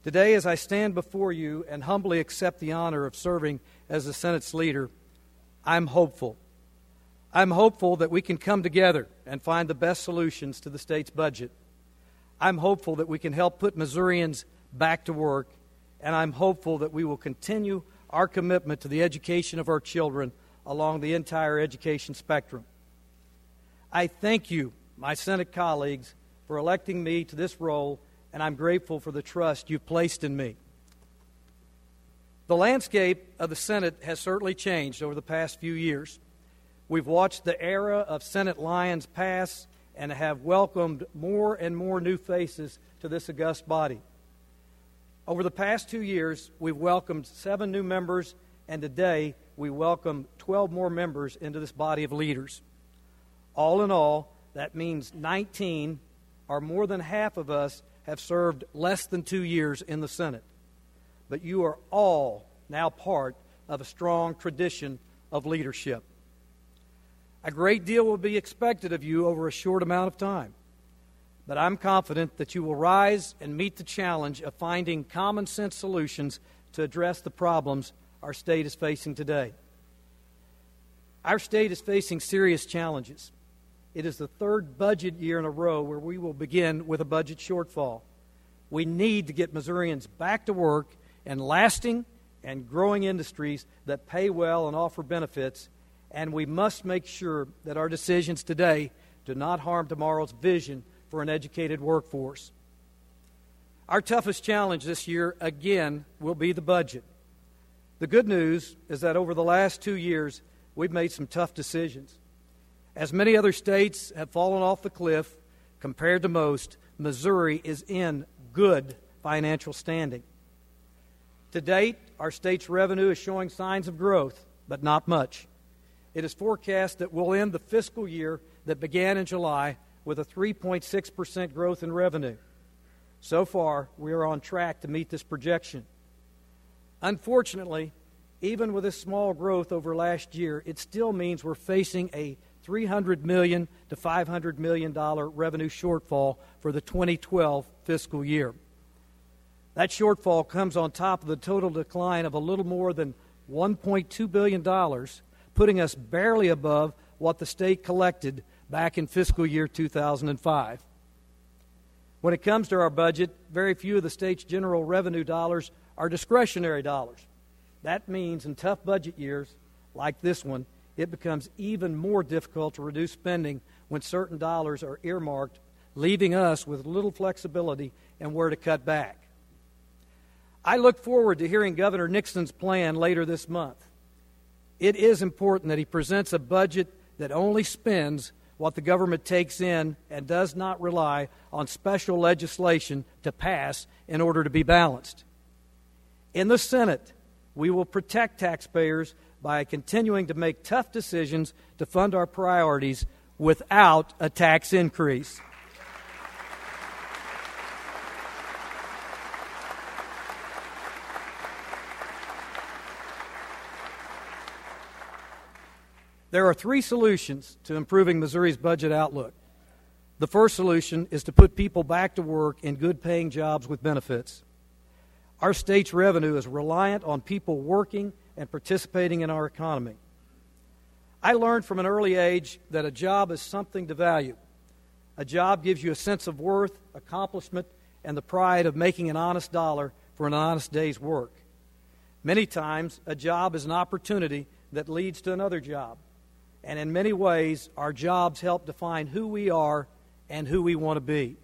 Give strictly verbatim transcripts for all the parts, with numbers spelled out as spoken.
Today, as I stand before you and humbly accept the honor of serving as the Senate's leader, I'm hopeful. I'm hopeful that we can come together and find the best solutions to the state's budget. I'm hopeful that we can help put Missourians back to work, and I'm hopeful that we will continue our commitment to the education of our children along the entire education spectrum. I thank you, my Senate colleagues, for electing me to this role, and I'm grateful for the trust you've placed in me. The landscape of the Senate has certainly changed over the past few years. We've watched the era of Senate lions pass and have welcomed more and more new faces to this august body. Over the past two years, we've welcomed seven new members, and today we welcome twelve more members into this body of leaders. All in all, that means nineteen, or more than half of us, have served less than two years in the Senate. But you are all now part of a strong tradition of leadership. A great deal will be expected of you over a short amount of time. But I'm confident that you will rise and meet the challenge of finding common sense solutions to address the problems our state is facing today. Our state is facing serious challenges. It is the third budget year in a row where we will begin with a budget shortfall. We need to get Missourians back to work in lasting and growing industries that pay well and offer benefits, and we must make sure that our decisions today do not harm tomorrow's vision for an educated workforce. Our toughest challenge this year, again, will be the budget. The good news is that over the last two years, we've made some tough decisions. As many other states have fallen off the cliff, compared to most, Missouri is in good financial standing. To date, our state's revenue is showing signs of growth, but not much. It is forecast that we'll end the fiscal year that began in July with a three point six percent growth in revenue. So far, we are on track to meet this projection. Unfortunately, even with this small growth over last year, it still means we're facing a three hundred million dollars to five hundred million dollars revenue shortfall for the twenty twelve fiscal year. That shortfall comes on top of the total decline of a little more than one point two billion dollars, putting us barely above what the state collected back in fiscal year two thousand five. When it comes to our budget, very few of the state's general revenue dollars are discretionary dollars. That means in tough budget years like this one, it becomes even more difficult to reduce spending when certain dollars are earmarked, leaving us with little flexibility and where to cut back. I look forward to hearing Governor Nixon's plan later this month. It is important that he presents a budget that only spends what the government takes in and does not rely on special legislation to pass in order to be balanced. In the Senate, we will protect taxpayers by continuing to make tough decisions to fund our priorities without a tax increase. There are three solutions to improving Missouri's budget outlook. The first solution is to put people back to work in good-paying jobs with benefits. Our state's revenue is reliant on people working and participating in our economy. I learned from an early age that a job is something to value. A job gives you a sense of worth, accomplishment, and the pride of making an honest dollar for an honest day's work. Many times, a job is an opportunity that leads to another job. And in many ways, our jobs help define who we are and who we want to be.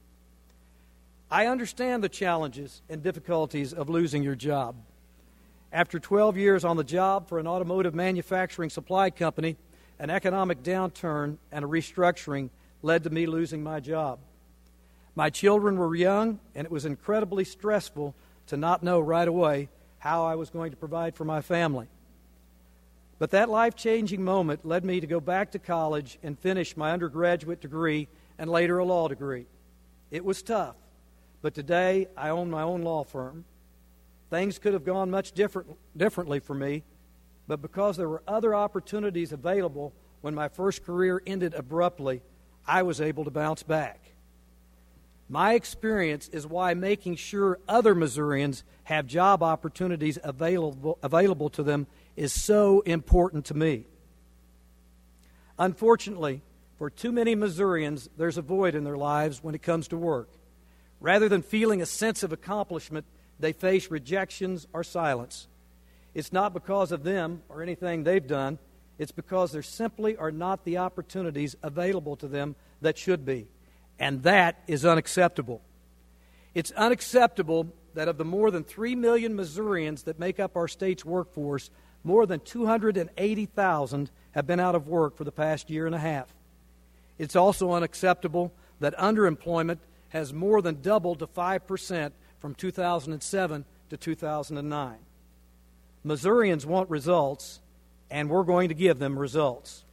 I understand the challenges and difficulties of losing your job. After twelve years on the job for an automotive manufacturing supply company, an economic downturn and a restructuring led to me losing my job. My children were young, and it was incredibly stressful to not know right away how I was going to provide for my family. But that life-changing moment led me to go back to college and finish my undergraduate degree and later a law degree. It was tough, but today I own my own law firm. Things could have gone much different, differently for me, but because there were other opportunities available when my first career ended abruptly, I was able to bounce back. My experience is why making sure other Missourians have job opportunities available, available to them is so important to me. Unfortunately, for too many Missourians, there's a void in their lives when it comes to work. Rather than feeling a sense of accomplishment, they face rejections or silence. It's not because of them or anything they've done. It's because there simply are not the opportunities available to them that should be. And that is unacceptable. It's unacceptable that of the more than three million Missourians that make up our state's workforce, more than two hundred eighty thousand have been out of work for the past year and a half. It's also unacceptable that underemployment has more than doubled to five percent from two thousand seven to two thousand nine. Missourians want results, and we're going to give them results.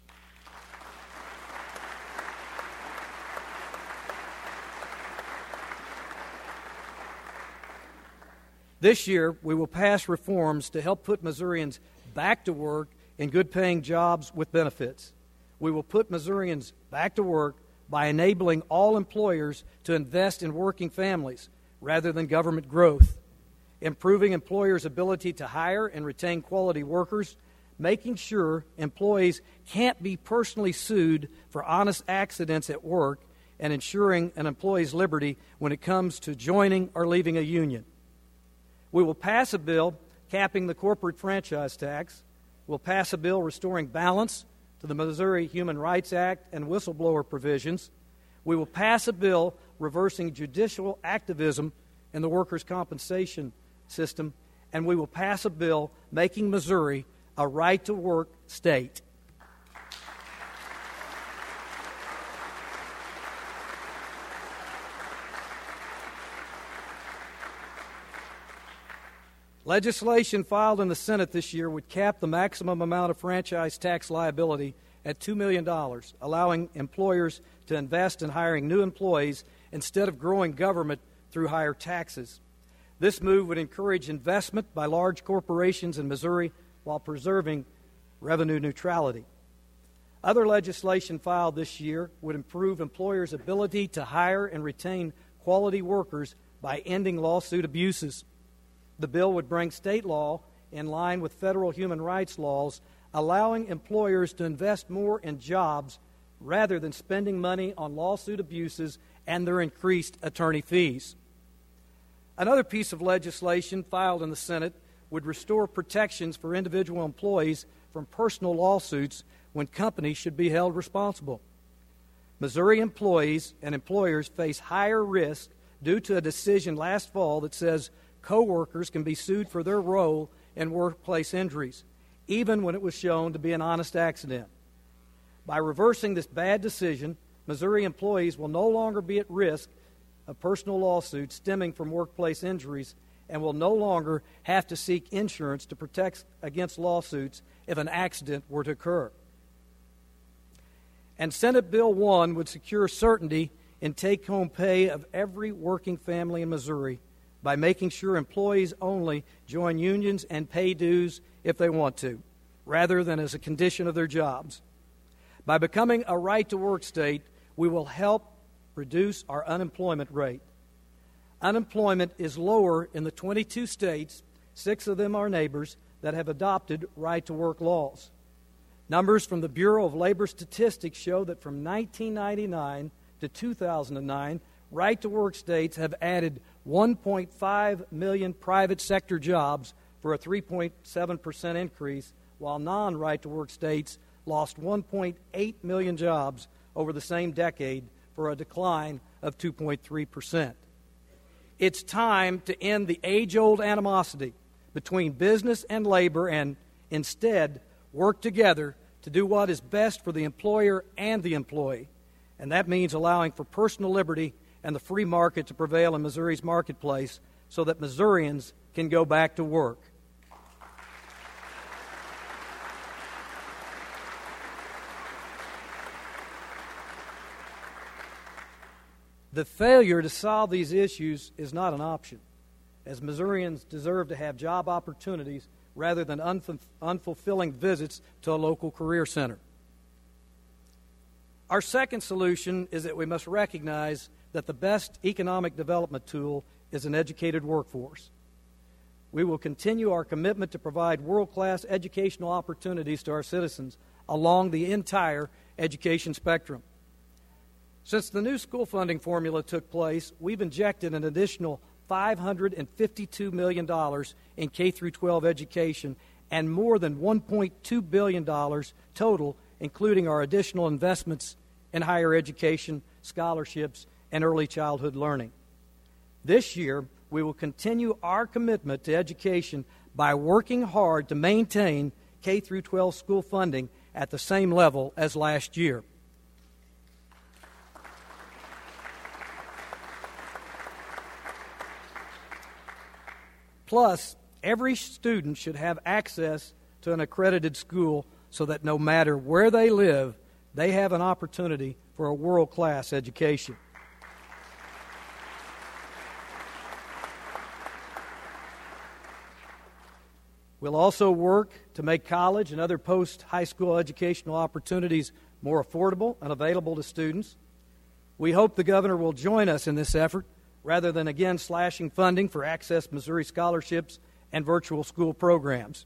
This year, we will pass reforms to help put Missourians back to work in good-paying jobs with benefits. We will put Missourians back to work by enabling all employers to invest in working families rather than government growth, improving employers' ability to hire and retain quality workers, making sure employees can't be personally sued for honest accidents at work, and ensuring an employee's liberty when it comes to joining or leaving a union. We will pass a bill capping the corporate franchise tax. We'll pass a bill restoring balance to the Missouri Human Rights Act and whistleblower provisions. We will pass a bill reversing judicial activism in the workers' compensation system. And we will pass a bill making Missouri a right-to-work state. Legislation filed in the Senate this year would cap the maximum amount of franchise tax liability at two million dollars, allowing employers to invest in hiring new employees instead of growing government through higher taxes. This move would encourage investment by large corporations in Missouri while preserving revenue neutrality. Other legislation filed this year would improve employers' ability to hire and retain quality workers by ending lawsuit abuses. The bill would bring state law in line with federal human rights laws, allowing employers to invest more in jobs rather than spending money on lawsuit abuses and their increased attorney fees. Another piece of legislation filed in the Senate would restore protections for individual employees from personal lawsuits when companies should be held responsible. Missouri employees and employers face higher risk due to a decision last fall that says co-workers can be sued for their role in workplace injuries, even when it was shown to be an honest accident. By reversing this bad decision, Missouri employees will no longer be at risk of personal lawsuits stemming from workplace injuries and will no longer have to seek insurance to protect against lawsuits if an accident were to occur. And Senate Bill one would secure certainty in take-home pay of every working family in Missouri by making sure employees only join unions and pay dues if they want to, rather than as a condition of their jobs. By becoming a right-to-work state, we will help reduce our unemployment rate. Unemployment is lower in the twenty-two states, six of them are neighbors, that have adopted right-to-work laws. Numbers from the Bureau of Labor Statistics show that from nineteen ninety-nine to two thousand nine, right-to-work states have added one point five million private sector jobs for a three point seven percent increase, while non-right-to-work states lost one point eight million jobs over the same decade for a decline of two point three percent. It's time to end the age-old animosity between business and labor and instead work together to do what is best for the employer and the employee. And that means allowing for personal liberty and the free market to prevail in Missouri's marketplace so that Missourians can go back to work. The failure to solve these issues is not an option, as Missourians deserve to have job opportunities rather than unf- unfulfilling visits to a local career center. Our second solution is that we must recognize that the best economic development tool is an educated workforce. We will continue our commitment to provide world-class educational opportunities to our citizens along the entire education spectrum. Since the new school funding formula took place, we've injected an additional five hundred fifty-two million dollars in K through twelve education and more than one point two billion dollars total, including our additional investments in higher education, scholarships, and early childhood learning. This year, we will continue our commitment to education by working hard to maintain K through twelve school funding at the same level as last year. Plus, every student should have access to an accredited school so that no matter where they live, they have an opportunity for a world-class education. We'll also work to make college and other post-high school educational opportunities more affordable and available to students. We hope the governor will join us in this effort rather than again slashing funding for Access Missouri scholarships and virtual school programs.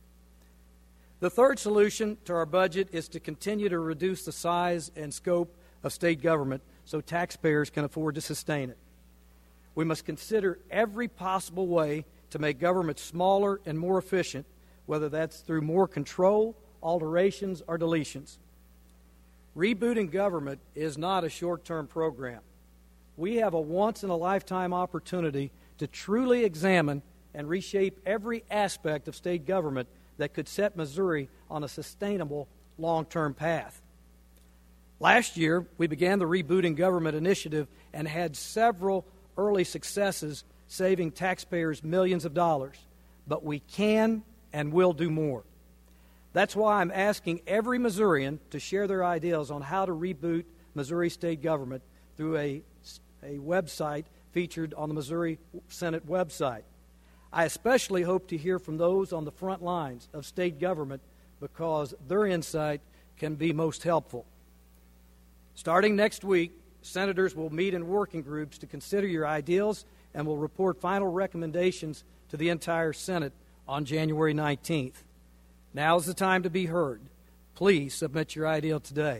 The third solution to our budget is to continue to reduce the size and scope of state government so taxpayers can afford to sustain it. We must consider every possible way to make government smaller and more efficient, whether that's through more control, alterations, or deletions. Rebooting government is not a short-term program. We have a once-in-a-lifetime opportunity to truly examine and reshape every aspect of state government that could set Missouri on a sustainable long-term path. Last year, we began the Rebooting Government initiative and had several early successes, saving taxpayers millions of dollars. But we can and will do more. That's why I'm asking every Missourian to share their ideas on how to reboot Missouri state government through a, a website featured on the Missouri Senate website. I especially hope to hear from those on the front lines of state government because their insight can be most helpful. Starting next week, senators will meet in working groups to consider your ideals and will report final recommendations to the entire Senate on January nineteenth. Now is the time to be heard. Please submit your ideal today.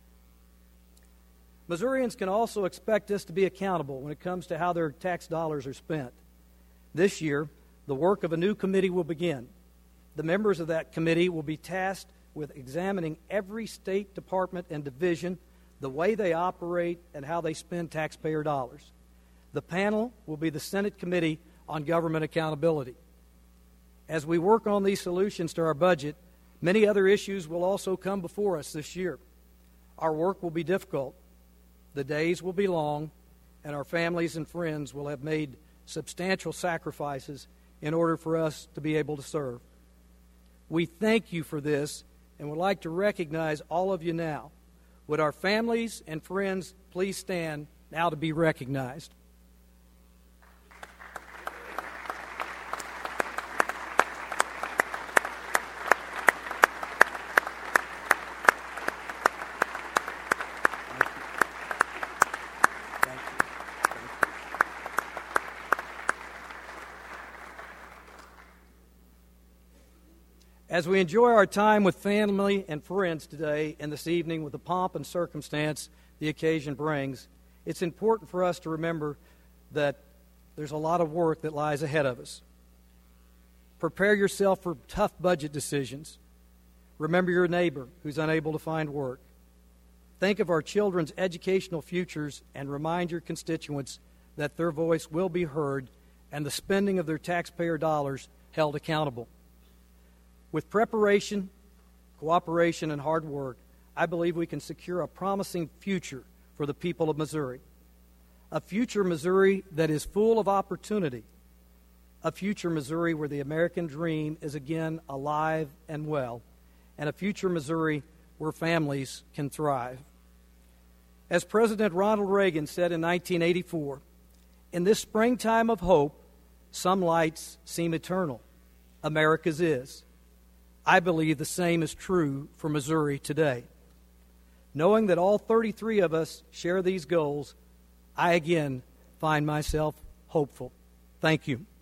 Missourians can also expect us to be accountable when it comes to how their tax dollars are spent. This year, the work of a new committee will begin. The members of that committee will be tasked with examining every state department and division, the way they operate, and how they spend taxpayer dollars. The panel will be the Senate Committee on Government Accountability. As we work on these solutions to our budget, many other issues will also come before us this year. Our work will be difficult, the days will be long, and our families and friends will have made substantial sacrifices in order for us to be able to serve. We thank you for this and would like to recognize all of you now. Would our families and friends please stand now to be recognized? As we enjoy our time with family and friends today and this evening with the pomp and circumstance the occasion brings, it's important for us to remember that there's a lot of work that lies ahead of us. Prepare yourself for tough budget decisions. Remember your neighbor who's unable to find work. Think of our children's educational futures and remind your constituents that their voice will be heard and the spending of their taxpayer dollars held accountable. With preparation, cooperation, and hard work, I believe we can secure a promising future for the people of Missouri. A future Missouri that is full of opportunity. A future Missouri where the American dream is again alive and well. And a future Missouri where families can thrive. As President Ronald Reagan said in nineteen eighty-four, in this springtime of hope, some lights seem eternal. America's is. I believe the same is true for Missouri today. Knowing that all thirty-three of us share these goals, I again find myself hopeful. Thank you.